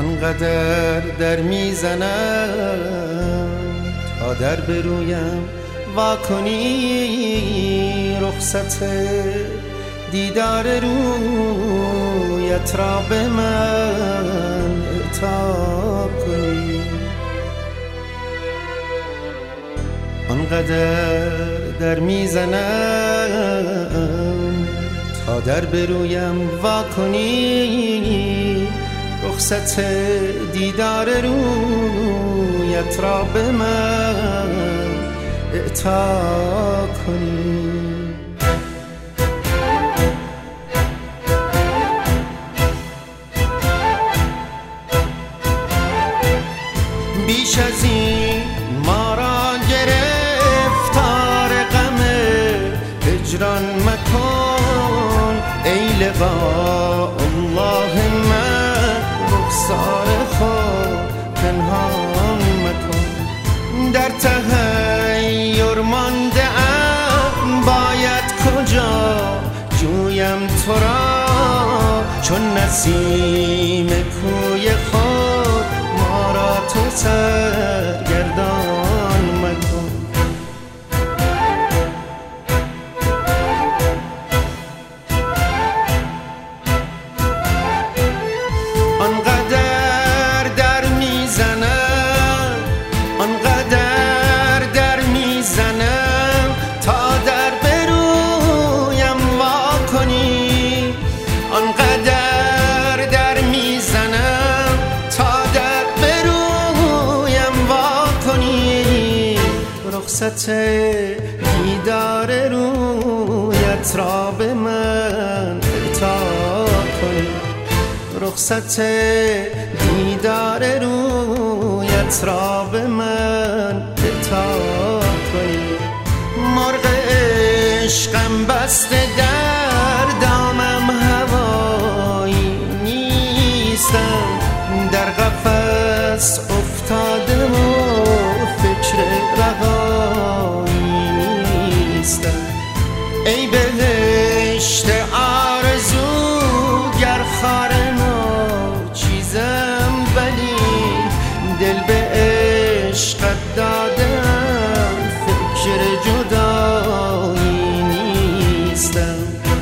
آنقدر در میزنم تا در برویم واکنی رخصت دیدار رویت را به من اعطا کنی. آنقدر در میزنم تا در برویم واکنی رخصت دیدار رویت را به من اعطا کنی. بیش از این ما را گرفتار غم هجران مکن ای لقاء الله من رخسار خود پنهان مکن. در تحیر مانده ام باید کجا جویم تو را چون نسیم کوی خود ما را تو سرگردان مکن. آنقدر در میزنم آنقدر در میزنم تا در برویم واکنی. آنقدر در میزنم تا در برویم واکنی رخصت دیدار رویت را به من اعطا کنی. رخصت دیدار رویت را به من اعطا کنی. مرغ عشقم بسته در دامم هوایی نیستم در قفس افتاده و فکر رهایی نیستم. ای بهشت آرزو گر خار چیزم ولی دل به عشقت دادم فکر جدایی نیستم.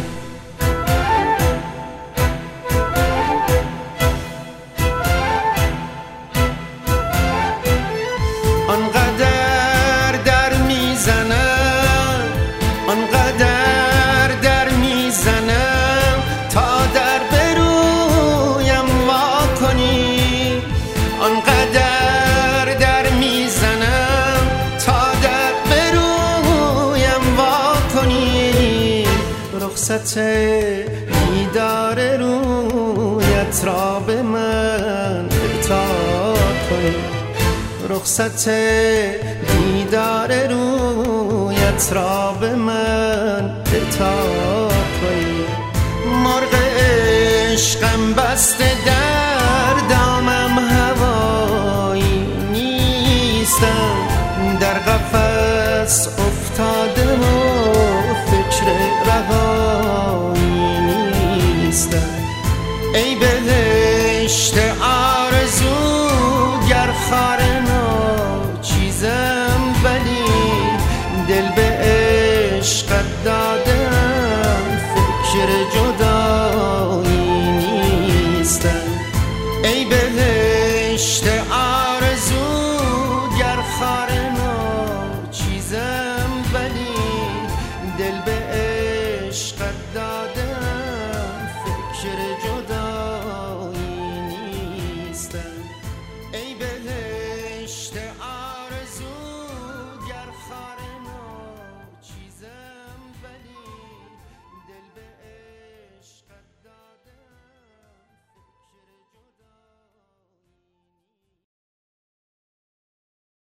آنقدر در میزنم آنقدر در میزنم تا در برویم واکنی. آنقدر در میزنم تا در برویم واکنی رخصت دیدار رویت را به من اعطا کنی. رخصت دیدار رویت را به من اعطا کنی. مرغ عشقم بسته در دامم هوایی نیستم در قفس افتاده و فکر رهایی نیستم. ای بهشت آرزو گر خار چیزم ولی دل به عشقت دادم فکر جدایی نیستم. ای بهشت آرزو گر خار چیزم ولی دل به عشقت دادم فکر جدایی نیستم. ای